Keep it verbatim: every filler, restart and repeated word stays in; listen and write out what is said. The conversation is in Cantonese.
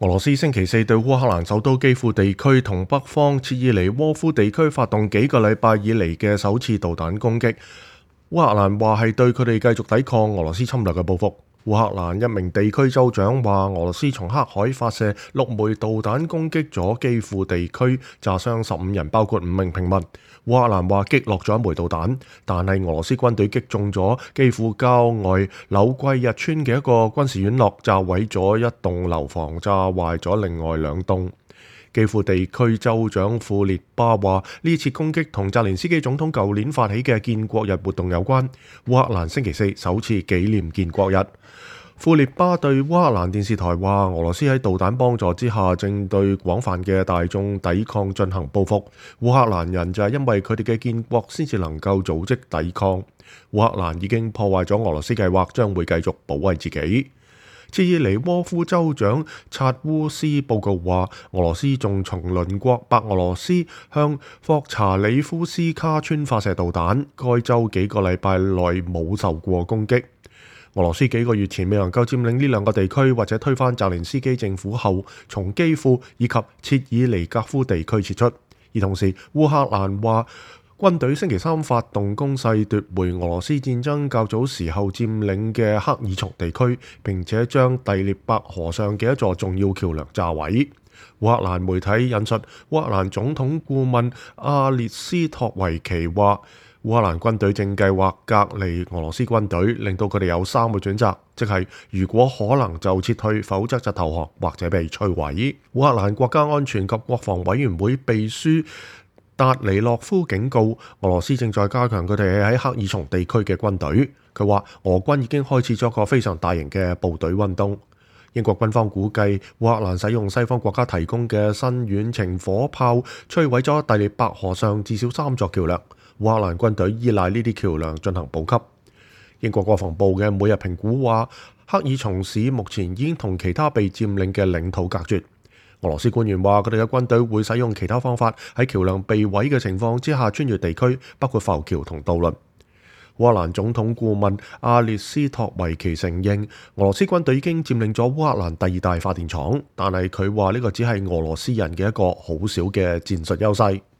俄羅斯星期四對烏克蘭首都基輔地區同北方切爾尼沃夫地區發動幾個禮拜以嚟嘅首次導彈攻擊。烏克蘭話係對佢哋繼續抵抗俄羅斯侵略嘅報復。烏克蘭一名地區州長話，俄羅斯從黑海發射六枚導彈攻擊咗基輔地區，炸傷十五人，包括五名平民。烏克蘭話擊落咗一枚導彈，但係俄羅斯軍隊擊中咗基輔郊外柳季日村嘅一個軍事院落，炸毀咗一棟樓房，炸壞咗另外兩棟。基輔地區州長庫列巴話，呢次攻擊同澤連斯基總統舊年發起嘅建國日活動有關。烏克蘭星期四首次紀念建國日。庫列巴對烏克蘭電視台話，俄羅斯喺導彈幫助之下，正對廣泛嘅大眾抵抗進行報復。烏克蘭人就係因為佢哋嘅建國先至能夠組織抵抗。烏克蘭已經破壞咗俄羅斯計劃，將會繼續保衛自己。切爾尼沃夫州長察烏斯報告話，俄羅斯仲從鄰國白俄羅斯向霍查里夫斯卡村發射導彈，該州幾個禮拜內冇受過攻擊。俄羅斯幾個月前未能夠佔領呢兩個地區或者推翻澤連斯基政府後，從基輔以及切爾尼格夫地區撤出。而同時，烏克蘭話軍隊星期三發動攻勢，奪回俄羅斯戰爭較早時候佔領嘅克爾松地區，並且將第聶伯河上嘅一座重要橋梁炸毀。烏克蘭媒體引述烏克蘭總統顧問阿列斯托維奇話，烏克蘭軍隊正計劃隔離俄羅斯軍隊，令到佢哋有三個選擇，即係如果可能就撤退，否則就投降或者被摧毀。烏克蘭國家安全及國防委員會秘書達尼洛夫警告，俄羅斯正在加強佢哋喺克爾松地區嘅軍隊。佢話俄軍已經開始咗一個非常大型嘅部隊運動。英國軍方估計，烏克蘭使用西方國家提供嘅新遠程火炮，摧毀咗第聶伯河上至少三座橋梁。烏克蘭軍隊依賴呢啲橋梁進行補給。英國國防部嘅每日評估話，克爾松市目前已經同其他被佔領嘅領土隔絕。俄羅斯官員話，佢哋嘅軍隊會使用其他方法喺橋梁被毀嘅情況之下穿越地區，包括浮橋同渡輪。烏克蘭總統顧問阿列斯托維奇承認，俄羅斯軍隊已經佔領咗烏克蘭第二大發電廠，但係佢話呢個只係俄羅斯人嘅一個好少嘅戰術優勢。